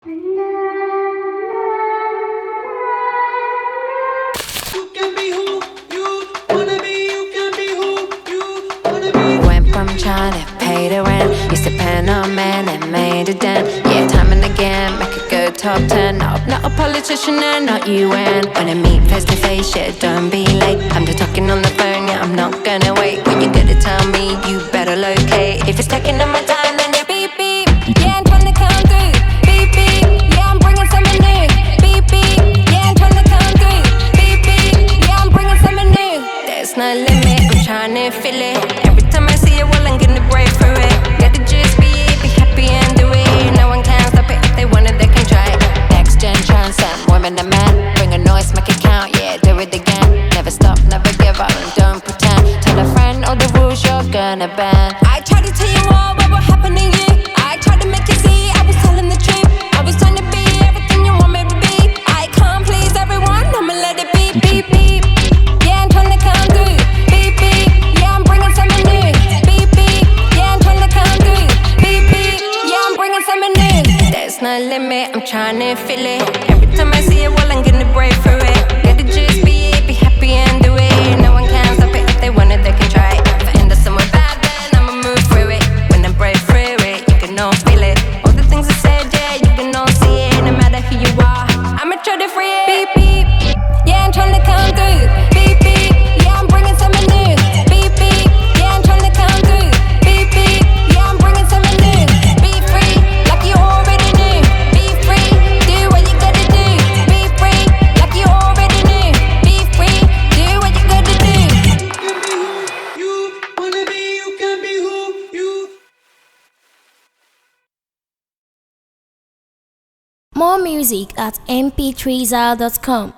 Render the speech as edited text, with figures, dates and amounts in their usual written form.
Went from trying to pay the rent, used to pen on man and made a dent. Yeah, time and again, make it go top 10. No, I'm not a politician and not UN. When I meet face to face, yeah, don't be late. I'm just talking on the phone, yeah, I'm not gonna wait. When you gotta tell me, you better locate. If it's taking up my time, then you beep beep. Yeah, I'm trying to come through. Beep beep. Yeah, I'm bringing something new. Beep beep. Yeah, I'm trying to come through. Beep beep. Yeah, I'm bringing something new. There's no limit, I'm trying to feel it. Every time I see it, well, I'm gonna break through it. Gotta just be happy and do it. No one can stop it. If they want it, they can try it. Next gen transcend, women and men. Bring a noise, make it count, yeah, do it again. Never stop, never give up, and don't pretend. Tell a friend all the rules you're gonna bend. I tried to tell you all what will happen to you. I tried to make you see I was telling the truth. I was trying to be everything you want me to be. I can't please everyone, I'ma let it be. Beep, beep. Yeah, I'm trying to come through. Beep, beep. Yeah, I'm bringing something new. Beep, beep. Yeah, I'm trying to come through. Beep, beep. Yeah, I'm bringing something new. There's no limit, I'm trying to feel it. Every time I see it, well, I'm gonna break through it. Gotta just be happy and do it. No one can stop it. If they want it, they can try it. If I end up somewhere bad, then I'ma move through it. When I break through it, you can all feel it. All the things I said, yeah, you can all see it. No matter who you are, I'ma try to free it. Beep, beep. Yeah, I'm trying to come through. Beep, beep. Yeah, I'm bringing something new. Beep, beep. Yeah, I'm trying to come through. Beep, beep. Yeah, I'm bringing something new. Be free, like you already knew. Be free, do what you gotta do. Be free, like you already knew. Be free, do what you gotta do. You wanna be, you can be who you. More music at mp3zal.com.